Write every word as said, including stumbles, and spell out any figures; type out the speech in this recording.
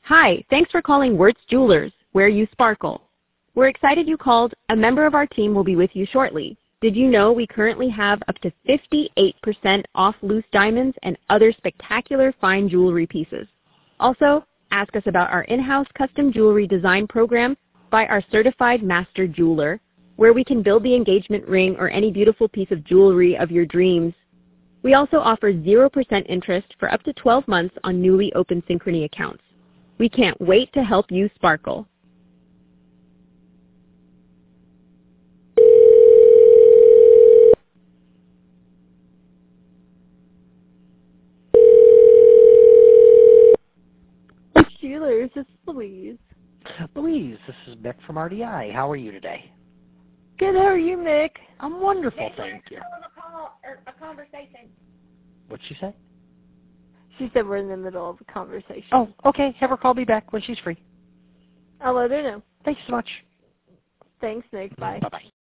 Hi, thanks for calling Wirtz Jewelers, where you sparkle. We're excited you called. A member of our team will be with you shortly. Did you know we currently have up to fifty-eight percent off loose diamonds and other spectacular fine jewelry pieces? Also, ask us about our in-house custom jewelry design program by our certified master jeweler, where we can build the engagement ring or any beautiful piece of jewelry of your dreams. We also offer zero percent interest for up to twelve months on newly opened Synchrony accounts. We can't wait to help you sparkle. Jewelers, this is Louise. Louise, this is Mick from R D I. How are you today? Good, how are you, Mick? I'm wonderful, thank you. A, call, or a conversation. What'd she say? She said we're in the middle of a conversation. Oh, okay. Have her call me back when she's free. I'll let her know. Thanks so much. Thanks, Nick. Bye. Bye-bye.